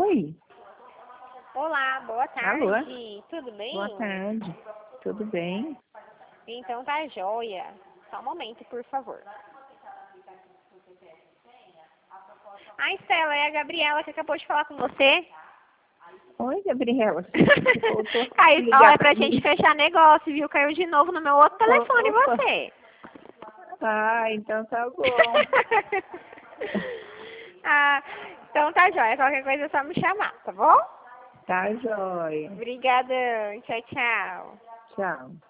Oi. Olá, boa tarde. Alô? Tudo bem? Boa tarde. Tudo bem? Então tá joia. Só um momento, por favor. A Estela, é a Gabriela que acabou de falar com você. Oi, Gabriela. Voltou a Caiu, ligar olha, pra pra mim. gente fechar negócio, viu? Caiu de novo no meu outro telefone, Opa. você. Ah, então tá bom. Ah, então tá joia. Qualquer coisa é só me chamar, tá bom? Tá joia. Obrigadão. Tchau, tchau. Tchau.